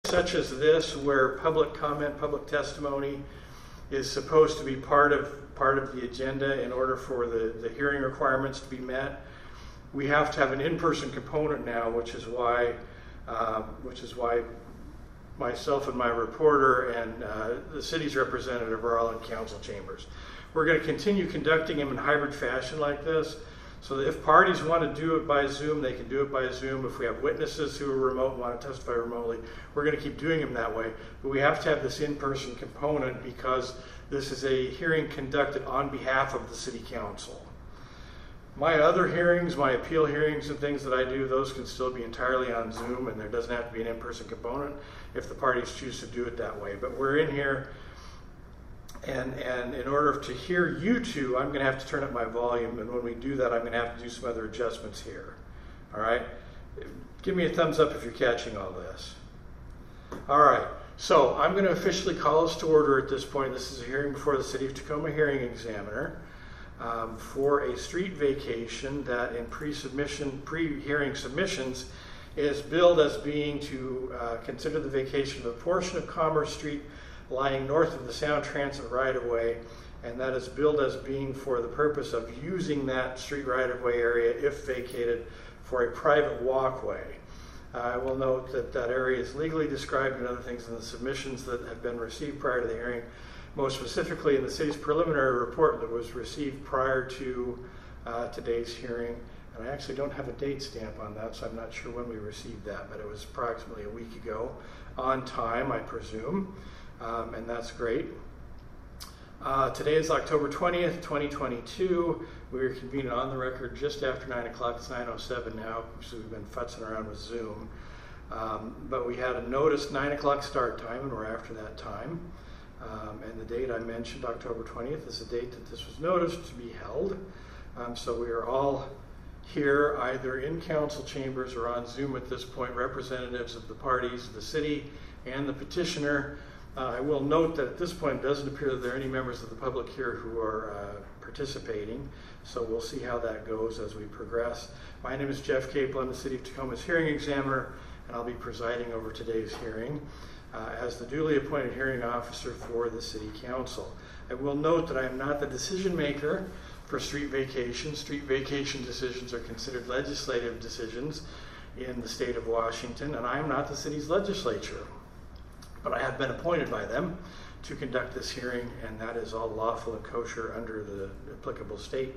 such as this, where public comment, public testimony is supposed to be part of the agenda in order for the hearing requirements to be met, we have to have an in-person component now, which is why myself and my reporter and the city's representative are all in council chambers. We're going to continue conducting them in hybrid fashion like this, so that if parties want to do it by Zoom, they can do it by Zoom. If we have witnesses who are remote and want to testify remotely, we're going to keep doing them that way. But we have to have this in-person component because this is a hearing conducted on behalf of the city council. My other hearings, my appeal hearings and things that I do, those can still be entirely on Zoom, and there doesn't have to be an in-person component if the parties choose to do it that way. But we're in here, and in order to hear you two, I'm going to have to turn up my volume, and when we do that, I'm going to have to do some other adjustments here. All right? Give me a thumbs up if you're catching all this. All right. So I'm going to officially call us to order at this point. This is a hearing before the City of Tacoma Hearing Examiner for a street vacation that in pre-hearing submissions is billed as being to consider the vacation of a portion of Commerce Street lying north of the Sound Transit right-of-way, and that is billed as being for the purpose of using that street right-of-way area, if vacated, for a private walkway. I will note that that area is legally described and other things in the submissions that have been received prior to the hearing, most specifically in the city's preliminary report that was received prior to today's hearing. And I actually don't have a date stamp on that, so I'm not sure when we received that, but it was approximately a week ago, on time, I presume, and that's great. Today is October 20th, 2022. We are convening on the record just after 9 o'clock. It's 9:07 now, so we've been futzing around with Zoom. But we had a noticed 9 o'clock start time, and we're after that time. And the date I mentioned, October 20th, is the date that this was noticed to be held. So we are all here either in council chambers or on Zoom at this point, representatives of the parties, the city, and the petitioner. I will note that at this point it doesn't appear that there are any members of the public here who are participating, so we'll see how that goes as we progress. My name is Jeff Capel. I'm the City of Tacoma's hearing examiner, and I'll be presiding over today's hearing as the duly appointed hearing officer for the City Council. I will note that I am not the decision maker for street vacation. Street vacation decisions are considered legislative decisions in the state of Washington, and I am not the city's legislature. But I have been appointed by them to conduct this hearing, and that is all lawful and kosher under the applicable state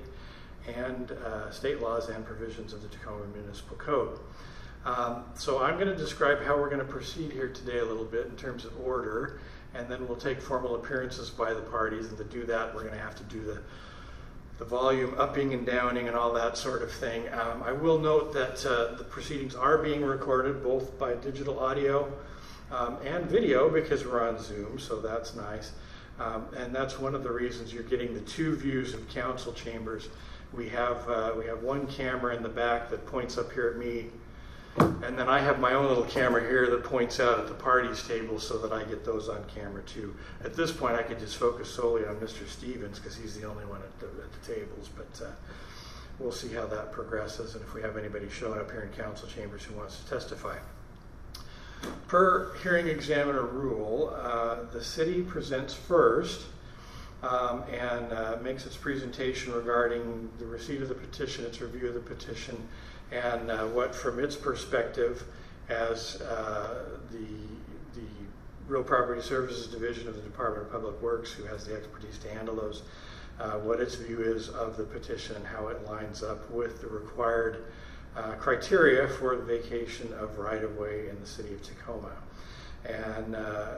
laws and provisions of the Tacoma Municipal Code. So I'm going to describe how we're going to proceed here today a little bit in terms of order, and then we'll take formal appearances by the parties, and to do that we're going to have to do the volume upping and downing and all that sort of thing. I will note that the proceedings are being recorded both by digital audio and video, because we're on Zoom, so that's nice. And that's one of the reasons you're getting the two views of council chambers. We have one camera in the back that points up here at me, and then I have my own little camera here that points out at the parties table so that I get those on camera too. At this point I could just focus solely on Mr. Stevens because he's the only one at the tables, but we'll see how that progresses and if we have anybody showing up here in council chambers who wants to testify. Per hearing examiner rule, the city presents first and makes its presentation regarding the receipt of the petition, its review of the petition, and what from its perspective as the Real Property Services Division of the Department of Public Works, who has the expertise to handle those, what its view is of the petition and how it lines up with the required criteria for the vacation of right-of-way in the city of Tacoma. And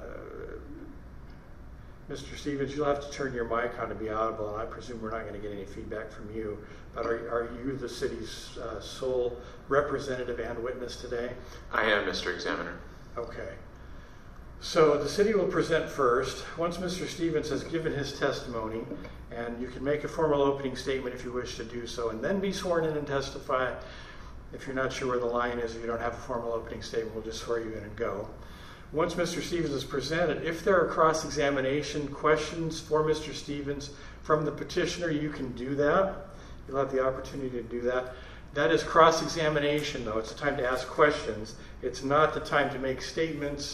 Mr. Stevens, you'll have to turn your mic on to be audible, and I presume we're not going to get any feedback from you, but are you the city's sole representative and witness today? I am, Mr. Examiner. Okay. So the city will present first. Once Mr. Stevens has given his testimony, and you can make a formal opening statement if you wish to do so, and then be sworn in and testify. If you're not sure where the line is, if you don't have a formal opening statement, we'll just swear you in and go. Once Mr. Stevens is presented, if there are cross-examination questions for Mr. Stevens from the petitioner, you can do that. You'll have the opportunity to do that. That is cross-examination, though. It's the time to ask questions. It's not the time to make statements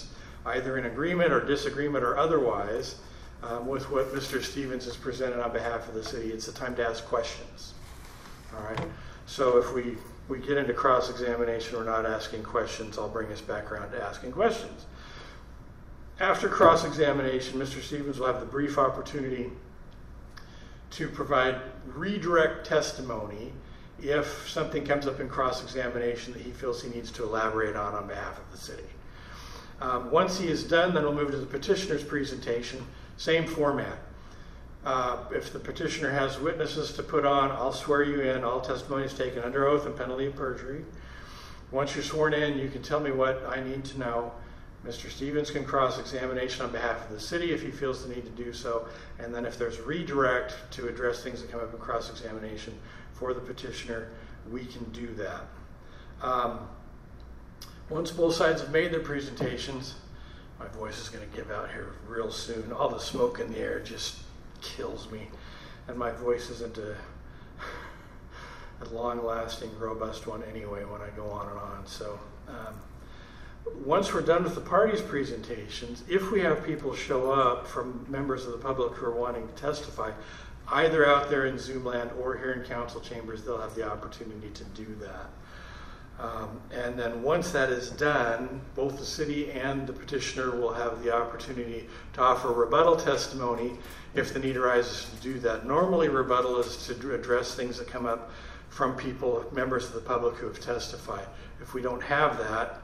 either in agreement or disagreement or otherwise with what Mr. Stevens has presented on behalf of the city, it's the time to ask questions. All right. So if we get into cross-examination, we're not asking questions, I'll bring us back around to asking questions. After cross-examination, Mr. Stevens will have the brief opportunity to provide redirect testimony if something comes up in cross-examination that he feels he needs to elaborate on behalf of the city. Once he is done, then we'll move to the petitioner's presentation, same format. If the petitioner has witnesses to put on, I'll swear you in. All testimony is taken under oath and penalty of perjury. Once you're sworn in, you can tell me what I need to know. Mr. Stevens can cross-examination on behalf of the city if he feels the need to do so. And then if there's redirect to address things that come up in cross-examination for the petitioner, we can do that. Once both sides have made their presentations, my voice is going to give out here real soon. All the smoke in the air just kills me, and my voice isn't a long-lasting, robust one anyway when I go on and on. So once we're done with the parties' presentations, if we have people show up from members of the public who are wanting to testify, either out there in Zoom land or here in council chambers, they'll have the opportunity to do that. And then once that is done, both the city and the petitioner will have the opportunity to offer rebuttal testimony if the need arises to do that. Normally, rebuttal is to address things that come up from people, members of the public who have testified. If we don't have that,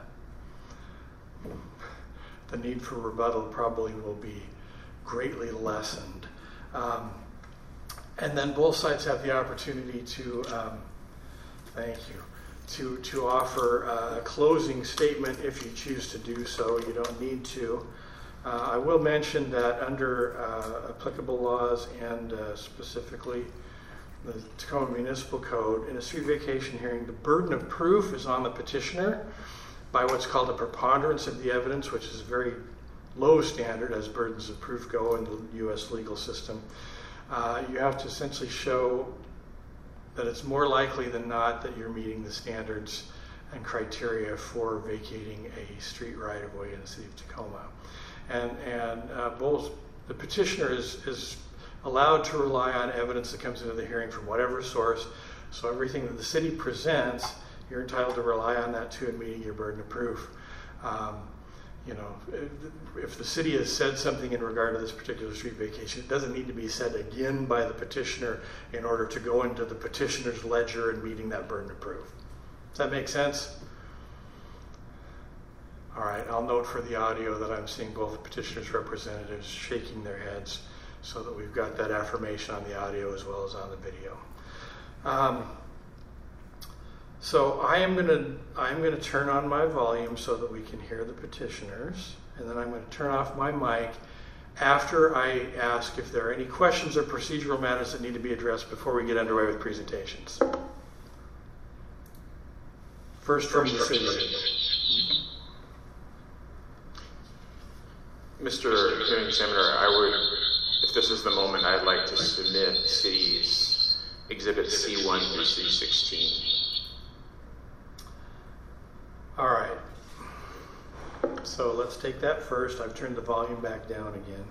the need for rebuttal probably will be greatly lessened. And then both sides have the opportunity to, to offer a closing statement if you choose to do so. You don't need to. I will mention that under applicable laws and specifically the Tacoma Municipal Code, in a street vacation hearing, the burden of proof is on the petitioner by what's called a preponderance of the evidence, which is a very low standard as burdens of proof go in the U.S. legal system. You have to essentially show that it's more likely than not that you're meeting the standards and criteria for vacating a street right-of-way in the city of Tacoma. And both the petitioner is allowed to rely on evidence that comes into the hearing from whatever source. So everything that the city presents, you're entitled to rely on that too in meeting your burden of proof. If the city has said something in regard to this particular street vacation, it doesn't need to be said again by the petitioner in order to go into the petitioner's ledger and meeting that burden of proof. Does that make sense? All right, I'll note for the audio that I'm seeing both petitioners' representatives shaking their heads so that we've got that affirmation on the audio as well as on the video. So I'm going to turn on my volume so that we can hear the petitioners, and then I'm going to turn off my mic after I ask if there are any questions or procedural matters that need to be addressed before we get underway with presentations. First from the city. Mr. Hearing Examiner, if this is the moment, I'd like to submit city's Exhibit C1 through C16. All right. So let's take that first. I've turned the volume back down again.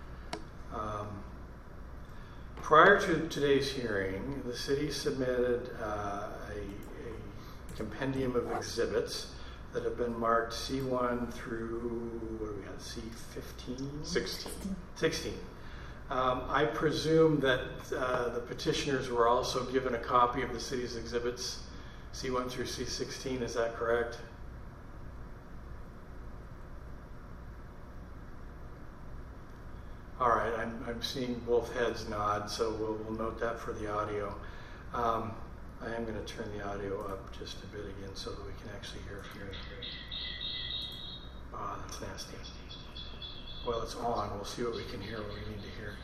Prior to today's hearing, the city submitted a compendium of exhibits that have been marked C1 through, what do we have, C15? 16. I presume that the petitioners were also given a copy of the city's exhibits C1 through C16. Is that correct? All right, I'm seeing both heads nod, so we'll note that for the audio. I am going to turn the audio up just a bit again so that we can actually hear from you. Oh, that's nasty. Well, it's on. We'll see what we can hear, what we need to hear.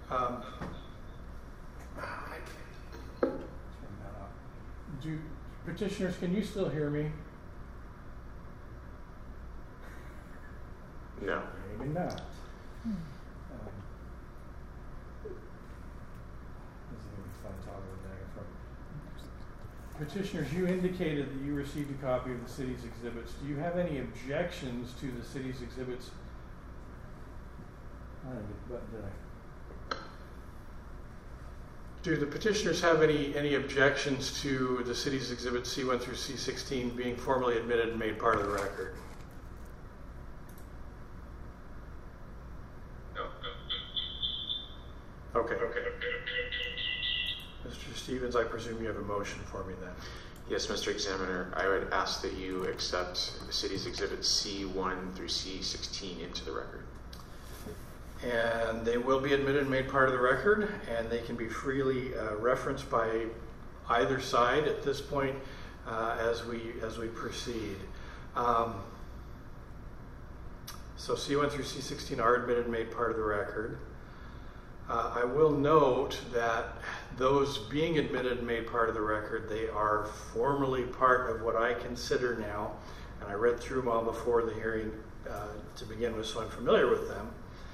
Turn that off. Petitioners, can you still hear me? No. Maybe not. This is going to be fun talking with Megan from. Petitioners, you indicated that you received a copy of the city's exhibits. Do you have any objections to the city's exhibits? I don't get the button, did I? Do the petitioners have any objections to the city's exhibits C1 through C16 being formally admitted and made part of the record? No. Okay. Mr. Stevens, I presume you have a motion for me then. Yes, Mr. Examiner, I would ask that you accept the city's exhibits C1 through C16 into the record. And they will be admitted and made part of the record, and they can be freely referenced by either side at this point as we proceed. So C1 through C16 are admitted and made part of the record. I will note that those being admitted and made part of the record, they are formally part of what I consider now, and I read through them all before the hearing to begin with, so I'm familiar with them.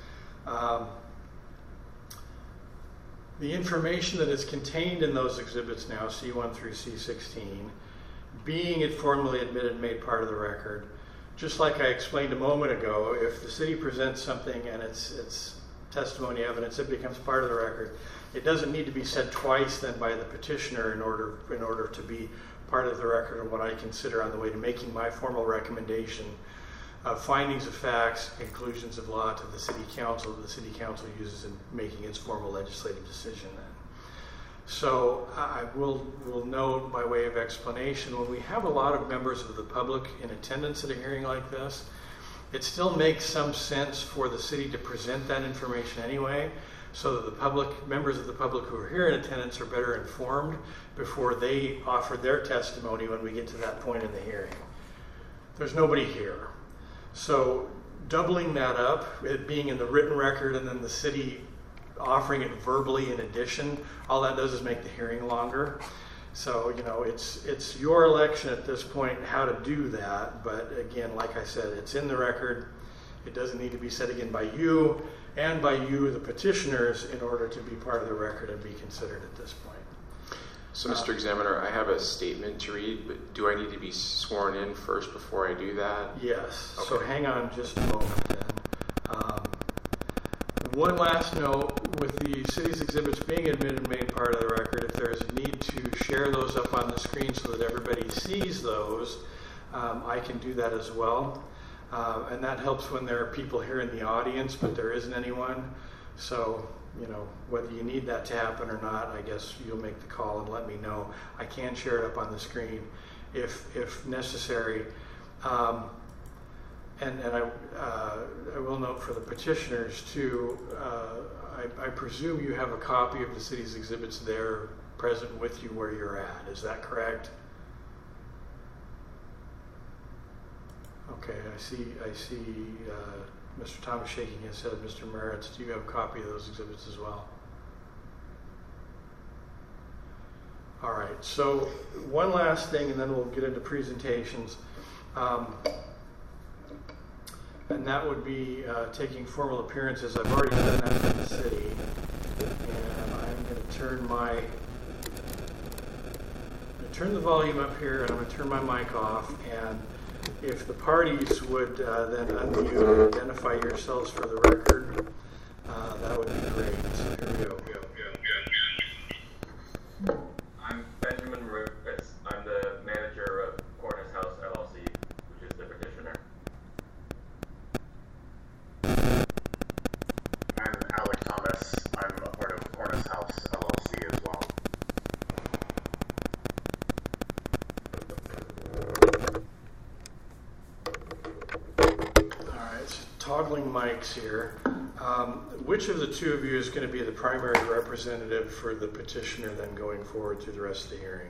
The information that is contained in those exhibits now, C1 through C16, being it formally admitted and made part of the record, just like I explained a moment ago, if the city presents something and it's testimony evidence, it becomes part of the record. It doesn't need to be said twice then by the petitioner in order to be part of the record of what I consider on the way to making my formal recommendation of findings of facts, conclusions of law to the city council that the city council uses in making its formal legislative decision then. So I will note by way of explanation, when we have a lot of members of the public in attendance at a hearing like this, it still makes some sense for the city to present that information anyway, so that the public, members of the public who are here in attendance are better informed before they offer their testimony when we get to that point in the hearing. There's nobody here. So doubling that up, it being in the written record and then the city offering it verbally in addition, all that does is make the hearing longer. So, you know, it's your election at this point how to do that. But again, like I said, it's in the record. It doesn't need to be said again by you and by you, the petitioners, in order to be part of the record and be considered at this point. So, Mr. Examiner, I have a statement to read, but do I need to be sworn in first before I do that? Yes. Okay. So hang on just a moment then. One last note, with the city's exhibits being admitted and made part of the record, if there is a need to share those up on the screen so that everybody sees those, I can do that as well. And that helps when there are people here in the audience, but there isn't anyone. So, you know, whether you need that to happen or not, I guess you'll make the call and let me know. I can share it up on the screen if necessary. And I will note for the petitioners too, I presume you have a copy of the city's exhibits there present with you where you're at. Is that correct? Okay, I see Mr. Thomas shaking his head. Mr. Meritz, do you have a copy of those exhibits as well? All right, so one last thing and then we'll get into presentations. And that would be taking formal appearances. I've already done that for the city. And I'm going to turn the volume up here and I'm going to turn my mic off. And if the parties would then unmute and identify yourselves for the record, that would be great. So here we go. I'm Benjamin Rivitz. I'm the manager of Cornice House LLC, which is the petitioner. I'm Alec Thomas. I'm a part of Cornice House LLC as well. All right, so toggling mics here. Which of the two of you is going to be the primary representative for the petitioner then going forward through the rest of the hearing?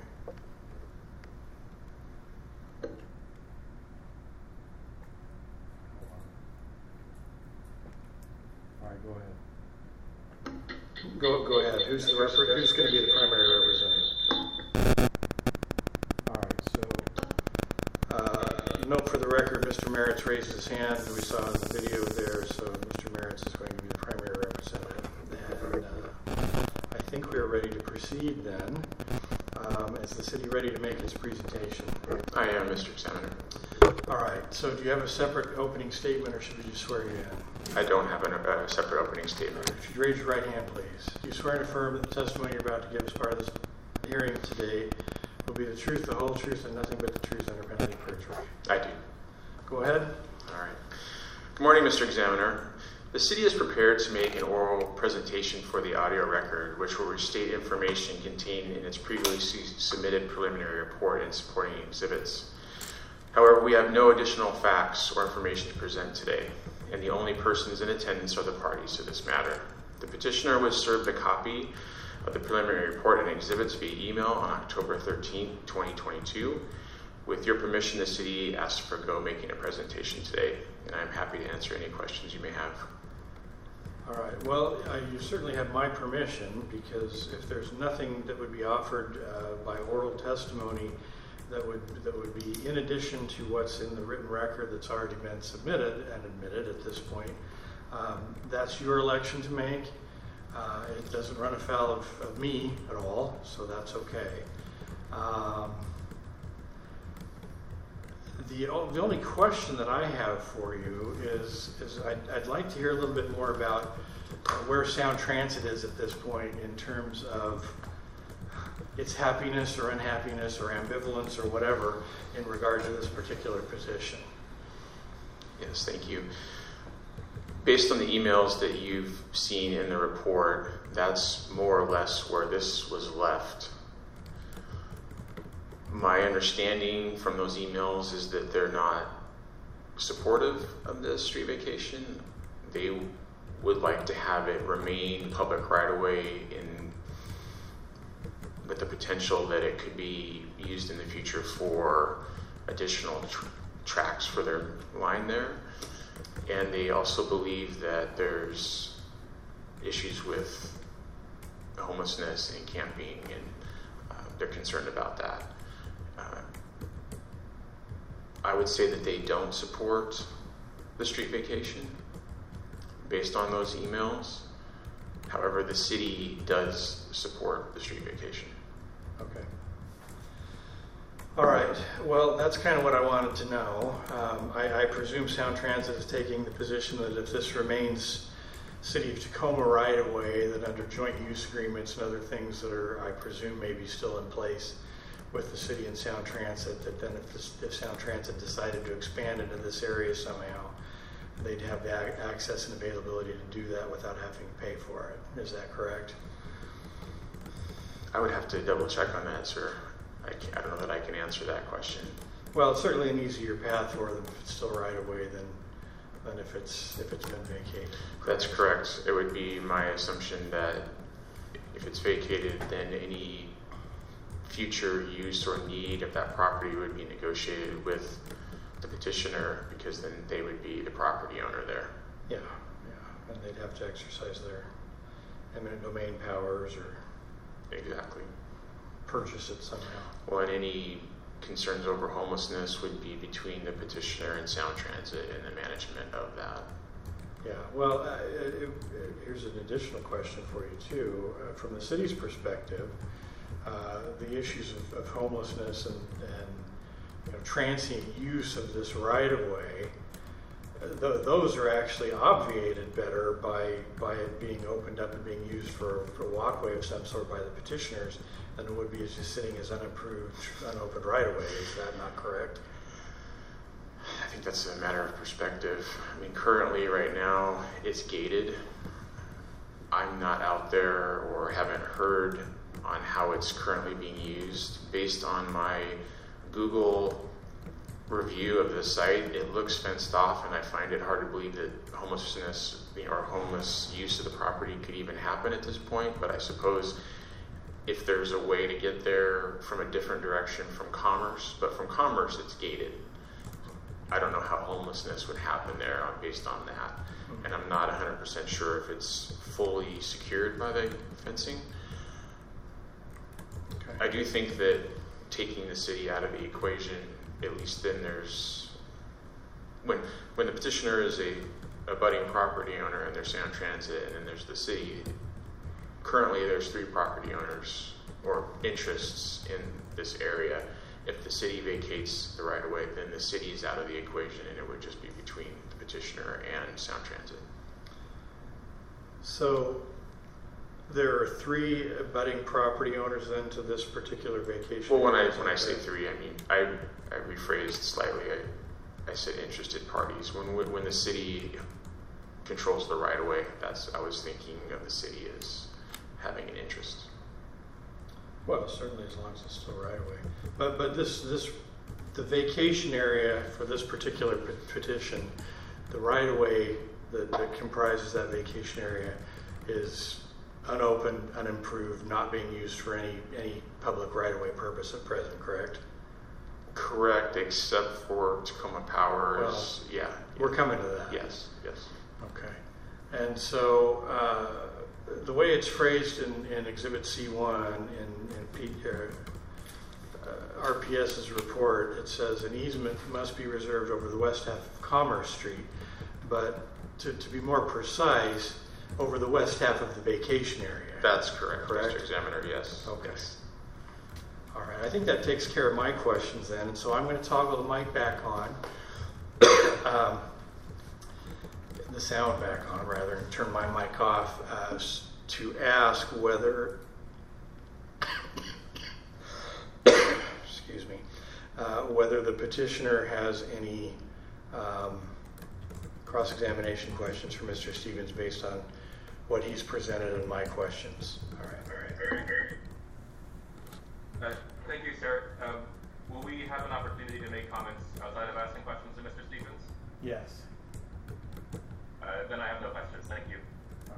All right, go ahead. Go ahead. Who's going to be the primary representative? All right, so note for the record, Mr. Meritz raised his hand. We saw in the video there, so Mr. Meritz is going to be the primary representative. And I think we're ready to proceed then. Is the city ready to make this presentation? I am, Mr. Examiner. All right, so do you have a separate opening statement, or should we just swear you in? I don't have a separate opening statement. If you'd raise your right hand, please. Do you swear and affirm that the testimony you're about to give as part of this hearing today will be the truth, the whole truth, and nothing but the truth under penalty of perjury? I do. Go ahead. All right. Good morning, Mr. Examiner. The city is prepared to make an oral presentation for the audio record, which will restate information contained in its previously submitted preliminary report and supporting exhibits. However, we have no additional facts or information to present today, and the only persons in attendance are the parties to this matter. The petitioner was served a copy of the preliminary report and exhibits via email on October 13, 2022. With your permission, the city asks to forgo making a presentation today, and I'm happy to answer any questions you may have. All right. Well, you certainly have my permission, because if there's nothing that would be offered by oral testimony that would be in addition to what's in the written record that's already been submitted and admitted at this point, that's your election to make. It doesn't run afoul of me at all, so that's okay. The only question that I have for you is I'd like to hear a little bit more about where Sound Transit is at this point in terms of its happiness or unhappiness or ambivalence or whatever in regard to this particular position. Yes, thank you. Based on the emails that you've seen in the report, that's more or less where this was left. My understanding from those emails is that they're not supportive of the street vacation. They would like to have it remain public right-of-way with the potential that it could be used in the future for additional tracks for their line there. And they also believe that there's issues with homelessness and camping, and they're concerned about that. I would say that they don't support the street vacation based on those emails. However, the city does support the street vacation. Okay. All right. Well, that's kind of what I wanted to know. I presume Sound Transit is taking the position that if this remains City of Tacoma right-of-way, that under joint use agreements and other things that are, I presume, maybe still in place with the city and Sound Transit, that then if Sound Transit decided to expand into this area somehow, they'd have the access and availability to do that without having to pay for it. Is that correct? I would have to double check on that, sir. I don't know that I can answer that question. Well, it's certainly an easier path for them if it's still right away than if it's been vacated. That's correct. It would be my assumption that if it's vacated, then any future use or need of that property would be negotiated with the petitioner, because then they would be the property owner there. Yeah, and they'd have to exercise their eminent domain powers or Exactly. purchase it somehow. Well, and any concerns over homelessness would be between the petitioner and Sound Transit and the management of that. Yeah, well, here's an additional question for you too. From the city's perspective, the issues of homelessness and transient use of this right-of-way, those are actually obviated better by it being opened up and being used for a walkway of some sort by the petitioners than it would be as just sitting as unopened right-of-way. Is that not correct? I think that's a matter of perspective. I mean, currently, right now, it's gated. I'm not out there or haven't heard on how it's currently being used. Based on my Google review of the site, it looks fenced off, and I find it hard to believe that homelessness or homeless use of the property could even happen at this point. But I suppose if there's a way to get there from a different direction from Commerce, but from Commerce it's gated. I don't know how homelessness would happen there based on that. And I'm not 100% sure if it's fully secured by the fencing. Okay. I do think that taking the city out of the equation, at least then there's, when the petitioner is a budding property owner and there's Sound Transit and then there's the city, currently there's 3 property owners or interests in this area, If the city vacates the right of way, then the city is out of the equation, and it would just be between the petitioner and Sound Transit. So there are 3 abutting property owners then to this particular vacation? Well, when I say 3, I mean I rephrased slightly. I said interested parties. When the city controls the right of way, I was thinking of the city as having an interest. Well, certainly as long as it's still right away. But the vacation area for this particular petition, the right of way that comprises that vacation area is unopened, unimproved, not being used for any public right of way purpose at present, correct? Correct, except for Tacoma Power's. Well, yeah. We're coming to that. Yes. Okay. And so the way it's phrased in Exhibit C1 in RPS's report, it says an easement must be reserved over the west half of Commerce Street, but to be more precise, over the west half of the vacation area. That's correct, Mr. Examiner, yes. Okay. Yes. All right, I think that takes care of my questions then, and so I'm going to toggle the mic back on, the sound back on rather, and turn my mic off to ask whether, excuse me, whether the petitioner has any cross-examination questions for Mr. Stevens based on what he's presented in my questions. All right. Thank you, sir. Will we have an opportunity to make comments outside of asking questions to Mr. Stevens? Yes. Then I have no questions. Thank you. All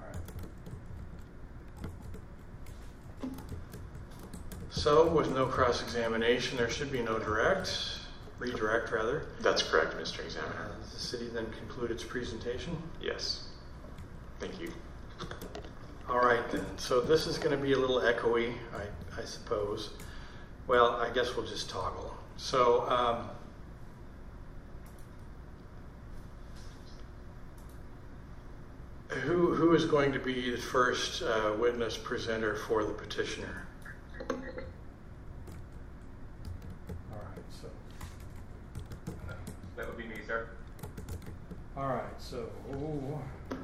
right. So, with no cross-examination, there should be no redirect rather. That's correct, Mr. Examiner. Does the city then conclude its presentation? Yes. Thank you. All right then. So this is going to be a little echoey, I suppose. Well, I guess we'll just toggle. So, who is going to be the first witness presenter for the petitioner? All right. So. That would be me, sir. All right. So. Boy,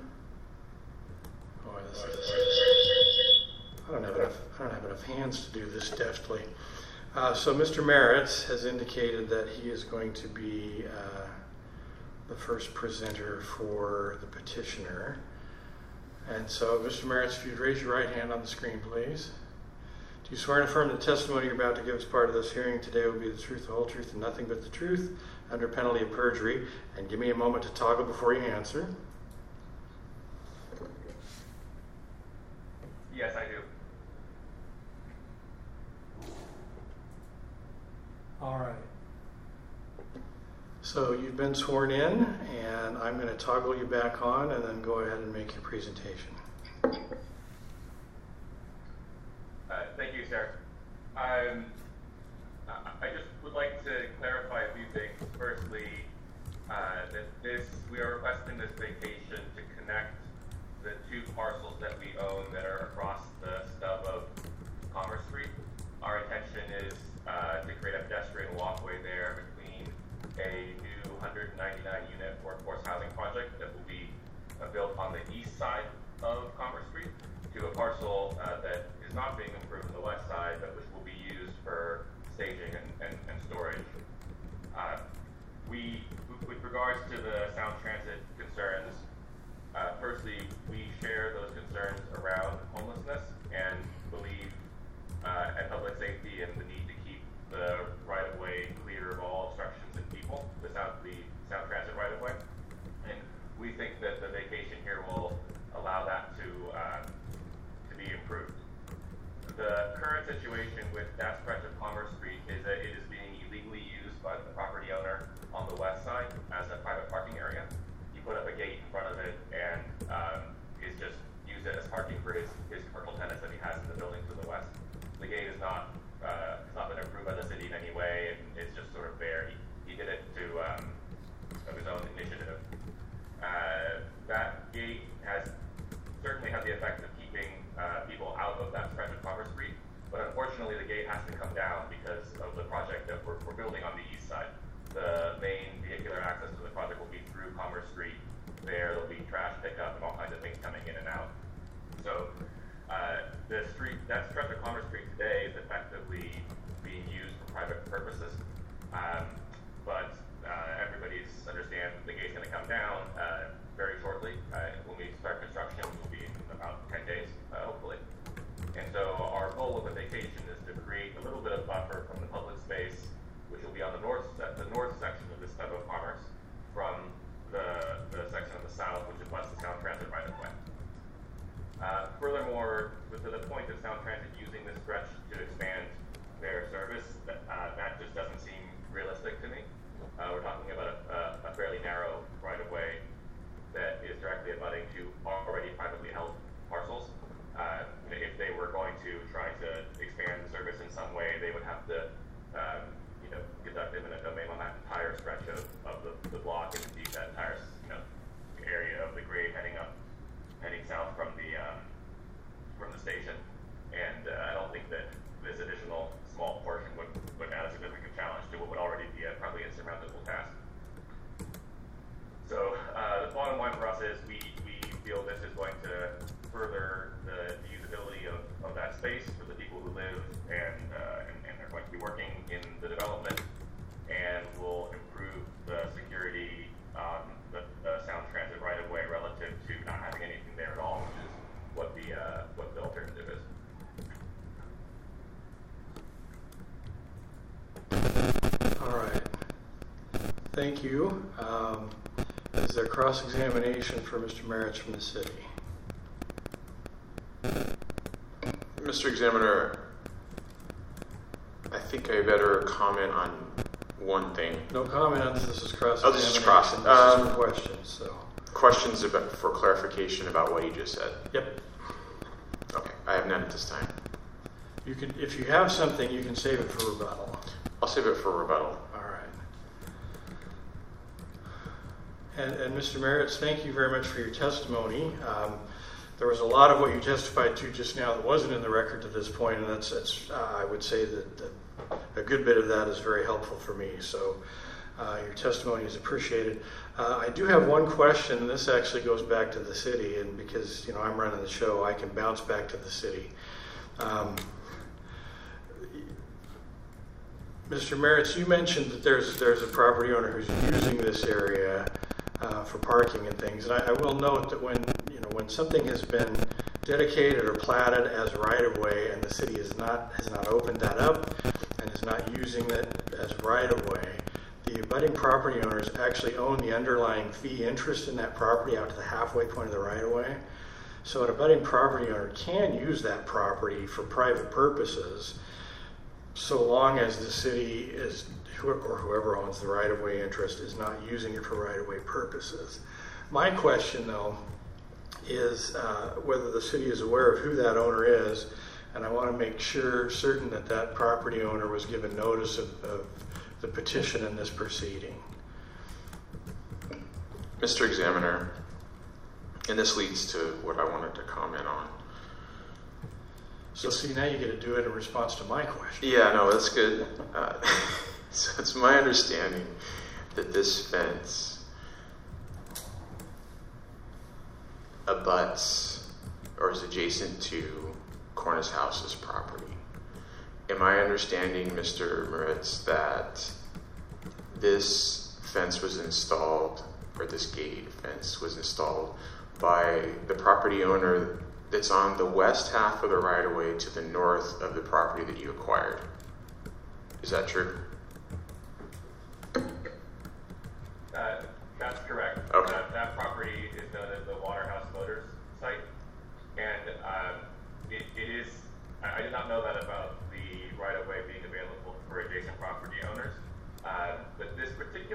I don't have enough hands to do this deftly. So Mr. Merritt has indicated that he is going to be the first presenter for the petitioner. And so, Mr. Merritt, if you'd raise your right hand on the screen, please. Do you swear and affirm the testimony you're about to give as part of this hearing today will be the truth, the whole truth, and nothing but the truth, under penalty of perjury? And give me a moment to toggle before you answer. Yes, I do. All right. So you've been sworn in, and I'm going to toggle you back on and then go ahead and make your presentation. Thank you, sir. I just would like to clarify a few things. Firstly, that we are requesting this vacation to connect the 2 parcels that we own that are across the stub of Commerce Street. Our intention is to create a pedestrian walkway there between a new 199-unit workforce housing project that will be built on the east side of Commerce Street to a parcel that is not being improved on the west side, but which will be used for staging and storage. With regards to the Sound Transit concerns, firstly, we share those concerns around homelessness and believe and public safety and the need to keep the right-of-way clear of all obstructions and people, the Sound Transit right-of-way. And we think that the vacation here will allow that to be improved. The current situation with that stretch of Commerce Street is that it is being illegally used by the property owner on the west side as a private parking area. He put up a gate in front of it and is just used it as parking for his commercial tenants that he has in the building to the west. The gate is not been approved by the city in any way, and it's just sort of there. He did it of his own initiative. That gate has certainly had the effect of keeping people out of that stretch of Commerce Street, but unfortunately the gate has to come down because Furthermore, to the point of Sound Transit using this stretch to expand their service, that just doesn't seem realistic to me. We're talking about a fairly narrow right-of-way that is directly abutting to already privately held parcels. If they were going to try to expand the service in some way, they would have to conduct eminent domain on that entire stretch of the block, and indeed that entire area of the grade heading south from the station. And I don't think that this additional small portion would add a significant challenge to what would already be a probably insurmountable task. So the bottom line for us is we feel this is going to further the usability of that space for the people who live and are going to be working in the development, and will improve the security on the Sound Transit right of way relative to not having anything there at all, which is what the alternative is. All right. Thank you. Is there cross-examination for Mr. Maritz from the city? Mr. Examiner, I think I better comment on one thing. No comment on this is cross-examination. Oh, this is cross. This is for questions. So. Questions for clarification about what he just said. Yep. Okay, I have none at this time. You can, if you have something, you can save it for rebuttal. I'll save it for rebuttal. All right. And Mr. Maritz, thank you very much for your testimony. There was a lot of what you testified to just now that wasn't in the record to this point, and that's I would say that a good bit of that is very helpful for me. So your testimony is appreciated. I do have one question, and this actually goes back to the city, and because I'm running the show, I can bounce back to the city. Mr. Maritz, you mentioned that there's a property owner who's using this area for parking and things, and I will note that when something has been dedicated or platted as right of way, and the city has not opened that up and is not using it as right of way, the abutting property owners actually own the underlying fee interest in that property out to the halfway point of the right of way. So an abutting property owner can use that property for private purposes, so long as the city is, or whoever owns the right-of-way interest, is not using it for right-of-way purposes. My question, though, is whether the city is aware of who that owner is, and I want to make certain that property owner was given notice of the petition in this proceeding. Mr. Examiner, and this leads to what I wanted to comment on. So see, now you get to do it in response to my question. Yeah, no, that's good. So it's my understanding that this fence abuts or is adjacent to Cornice House's property. Am I understanding, Mr. Maritz, that this fence was installed, or this gate fence was installed by the property owner that's on the west half of the right-of-way to the north of the property that you acquired? Is that true? That's correct. Okay. That property is known as the Waterhouse Motors site, and it is. I did not know that about the right-of-way being available for adjacent property owners, but this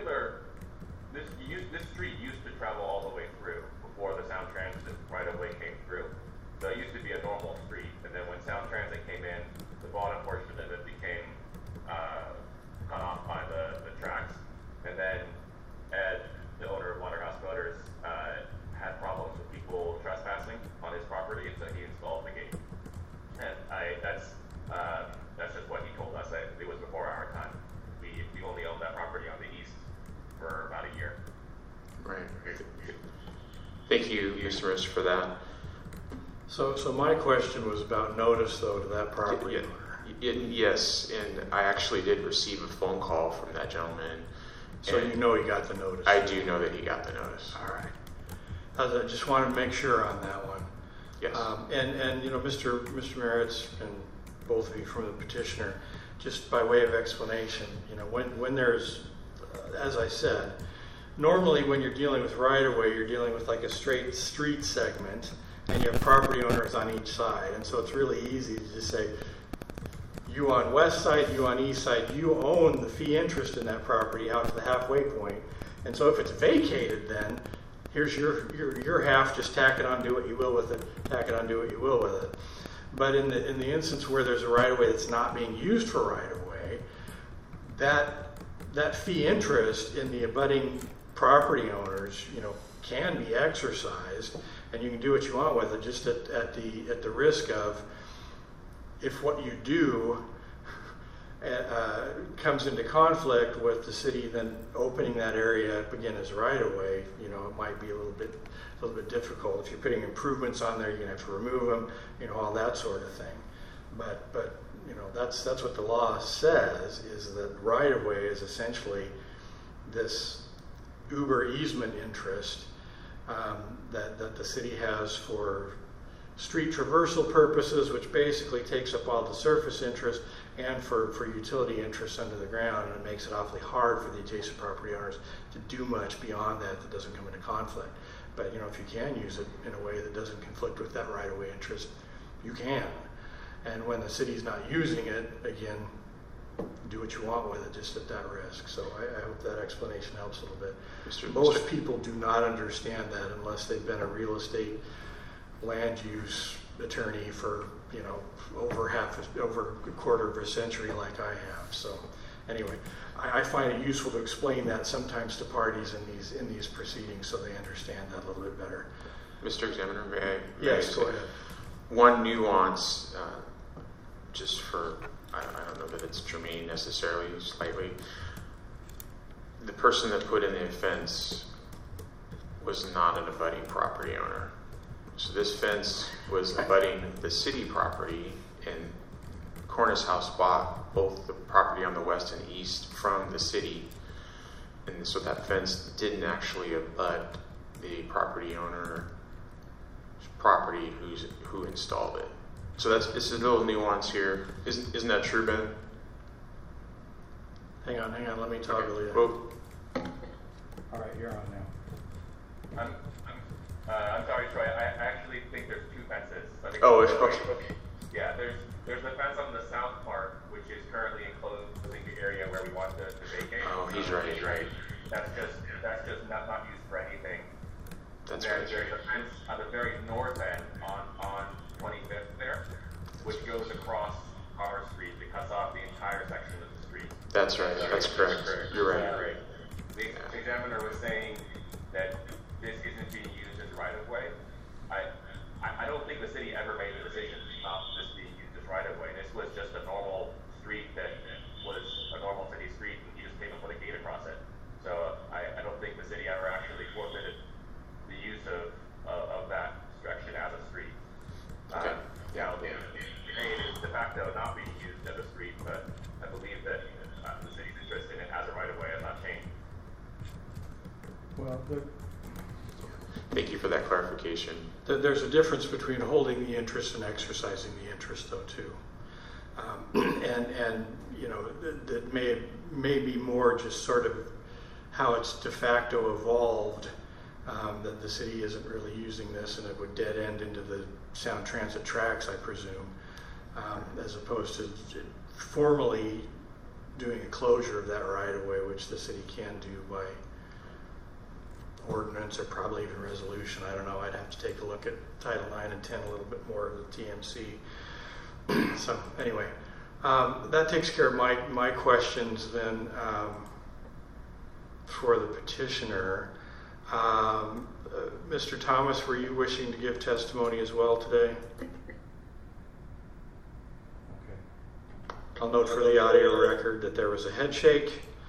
street used to travel all the way through before the Sound Transit right-of-way came through. So it used to be a normal street, and then when Sound Transit came in, the bottom portion of it became cut off by the tracks, and then Ed, the owner of Waterhouse Motors, had problems with people trespassing on his property, and so he installed the gate. And that's just what he told us. It was before our time. We only owned that property on the east for about a year. Right. Thank you, Mr. Maritz, for that. So my question was about notice, though, to that property owner. Yes, and I actually did receive a phone call from that gentleman. So you know he got the notice? I do know that he got the notice. All right. I just wanted to make sure on that one. Yes. And Mr. Maritz and both of you from the petitioner, just by way of explanation, when there's, as I said, normally when you're dealing with right-of-way, you're dealing with like a straight street segment, and you have property owners on each side. And so it's really easy to just say, you on west side, you on east side, you own the fee interest in that property out to the halfway point. And so if it's vacated, then here's your half, just tack it on, do what you will with it, tack it on, do what you will with it. But in the instance where there's a right-of-way that's not being used for right-of-way, that fee interest in the abutting property owners, can be exercised, and you can do what you want with it, just at the risk of, if what you do comes into conflict with the city then opening that area up again as right-of-way, it might be a little bit difficult. If you're putting improvements on there, you're gonna have to remove them, all that sort of thing. But that's what the law says, is that right-of-way is essentially this uber easement interest that the city has for street traversal purposes, which basically takes up all the surface interest, and for utility interests under the ground, and it makes it awfully hard for the adjacent property owners to do much beyond that doesn't come into conflict. But if you can use it in a way that doesn't conflict with that right-of-way interest, you can. And when the city's not using it, again, do what you want with it, just at that risk. So I hope that explanation helps a little bit. Most people do not understand that unless they've been a real estate land use attorney for over a quarter of a century like I have. So anyway, I find it useful to explain that sometimes to parties in these proceedings so they understand that a little bit better. Mr. Examiner, may I? Yes, go ahead. One nuance, just for, I don't know that it's germane necessarily, slightly. The person that put in the offense was not an abutting property owner. So this fence was abutting the city property, and Cornice House bought both the property on the west and east from the city. And so that fence didn't actually abut the property owner's property who installed it. So it's a little nuance here. Isn't that true, Ben? Hang on, let me toggle you. Well, all right, you're on now. I'm sorry, Troy. I actually think there's two fences. Okay. Yeah, there's the fence on the south part, which is currently enclosing the area where we want to vacate. Oh, he's right. That's just not used for anything. That's right. There's a fence on the very north end on 25th there, which goes across our street. It cuts off the entire section of the street. That's right. That's correct. You're right. The examiner was saying that this isn't being used as right of way. I don't think the city ever made a decision about this being used as right of way. This was just a normal street that was a normal city street, and he just came and put a gate across it. So I don't think the city ever actually forfeited the use of that section as a street. Okay. It is de facto not being used as a street, but I believe that the city's interest in it as a right of way has not changed. Well, thank you for that clarification. There's a difference between holding the interest and exercising the interest, though, too. And that may be more just sort of how it's de facto evolved, that the city isn't really using this, and it would dead end into the Sound Transit tracks, I presume, as opposed to formally doing a closure of that right of way, which the city can do by ordinance or probably even resolution. I don't know. I'd have to take a look at Title 9 and 10 a little bit more of the TMC. So anyway, that takes care of my questions then for the petitioner. Mr. Thomas, were you wishing to give testimony as well today? Okay. I'll note for the audio record that there was a head shake.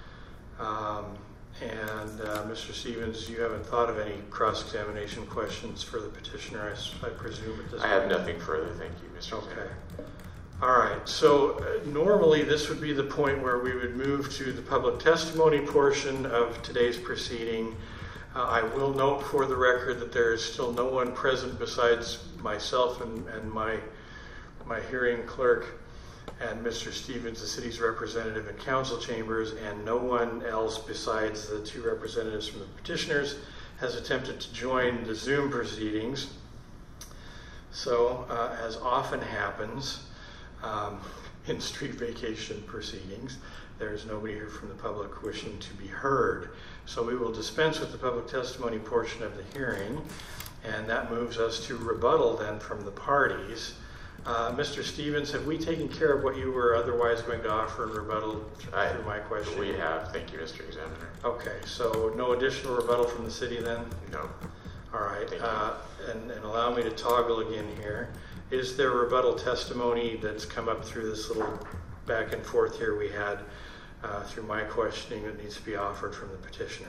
And Mr. Stevens, you haven't thought of any cross-examination questions for the petitioner, I presume, at this point? I have nothing further, thank you, Mr. Okay. All right, so normally this would be the point where we would move to the public testimony portion of today's proceeding. I will note for the record that there is still no one present besides myself and my hearing clerk and Mr. Stevens, the city's representative in council chambers, and no one else besides the two representatives from the petitioners has attempted to join the Zoom proceedings. So, as often happens in street vacation proceedings, there is nobody here from the public wishing to be heard. So we will dispense with the public testimony portion of the hearing, and that moves us to rebuttal then from the parties. Mr. Stevens, have we taken care of what you were otherwise going to offer in rebuttal through my question? We have. Thank you, Mr. Examiner. Okay, so no additional rebuttal from the city then? No. All right, Thank you. and allow me to toggle again here. Is there rebuttal testimony that's come up through this little back and forth here we had through my questioning that needs to be offered from the petitioner?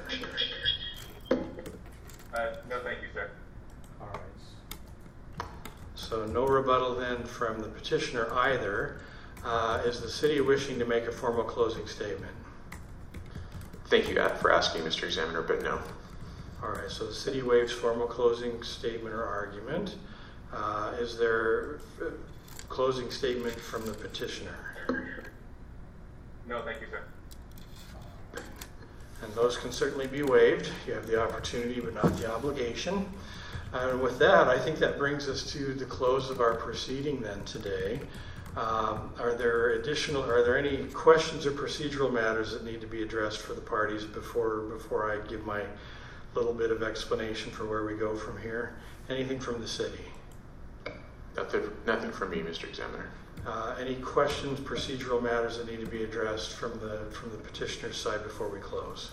No, thank you, sir. All right. So no rebuttal then from the petitioner either. Is the city wishing to make a formal closing statement? Thank you for asking, Mr. Examiner, but no. All right, so the city waives formal closing statement or argument. Is there a closing statement from the petitioner? No, thank you, sir. And those can certainly be waived. You have the opportunity but not the obligation. And with that, I think that brings us to the close of our proceeding then today. Are there any questions or procedural matters that need to be addressed for the parties before I give my little bit of explanation for where we go from here? Anything from the city? Nothing from me, Mr. Examiner. Any questions, procedural matters that need to be addressed from the petitioner's side before we close?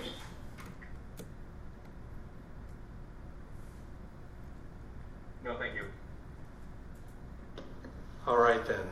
No, thank you. All right then.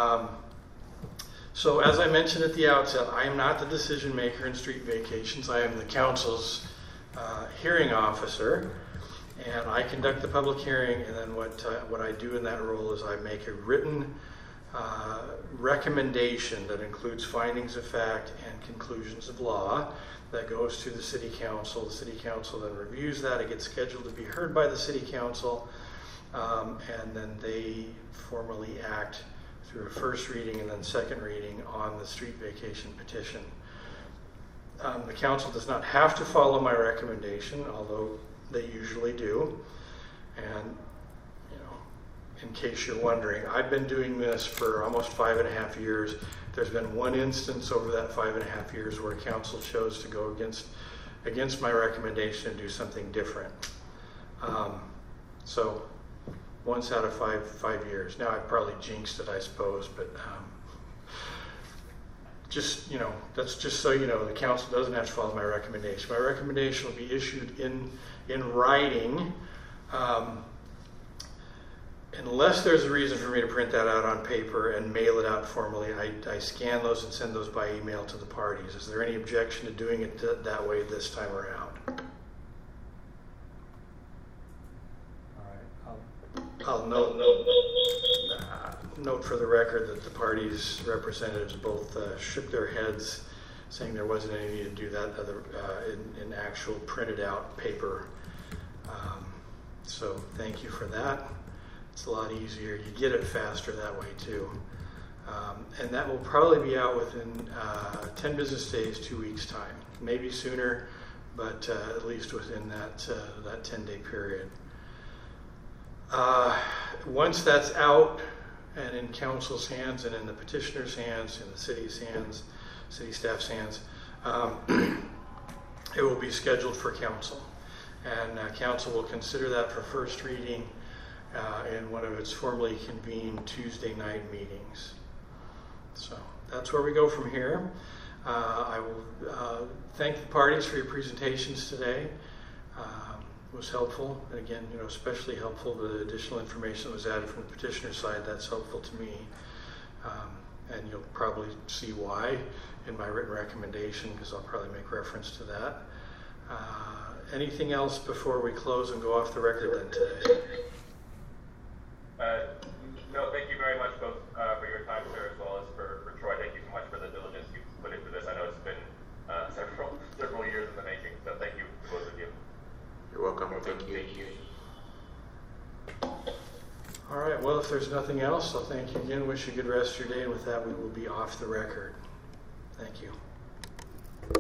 So as I mentioned at the outset, I am not the decision maker in street vacations. I am the council's hearing officer, and I conduct the public hearing, and then what I do in that role is I make a written recommendation that includes findings of fact and conclusions of law that goes to the city council. The city council then reviews that. It gets scheduled to be heard by the city council, and then they formally act through a first reading and then second reading on the street vacation petition. The council does not have to follow my recommendation, although they usually do. And in case you're wondering, I've been doing this for almost 5.5 years. There's been one instance over that 5.5 years where council chose to go against my recommendation and do something different. So once out of five years. Now I've probably jinxed it, I suppose, but that's just so you know, the council doesn't have to follow my recommendation. My recommendation will be issued in writing, unless there's a reason for me to print that out on paper and mail it out formally. I scan those and send those by email to the parties. Is there any objection to doing it that way this time around? I'll note for the record that the parties' representatives both shook their heads, saying there wasn't any need to do that in actual printed out paper. So thank you for that. It's a lot easier. You get it faster that way too. And that will probably be out within 10 business days, 2 weeks time. Maybe sooner, but at least within that 10-day period. Once that's out and in council's hands and in the petitioner's hands, in the city's hands, city staff's hands, it will be scheduled for council. And council will consider that for first reading in one of its formally convened Tuesday night meetings. So that's where we go from here. I will thank the parties for your presentations today. It was helpful, and again, especially helpful the additional information that was added from the petitioner's side. That's helpful to me, and you'll probably see why in my written recommendation, because I'll probably make reference to that. Anything else before we close and go off the record then today? No, thank you very much both for your time, sir, as well as for Troy. Thank you so much for the diligence you put into this. I know it's been several years in the making, so thank you to both of you. You're welcome. Thank you. All right, well, if there's nothing else, I'll thank you again, wish you a good rest of your day, and with that, we will be off the record. Thank you.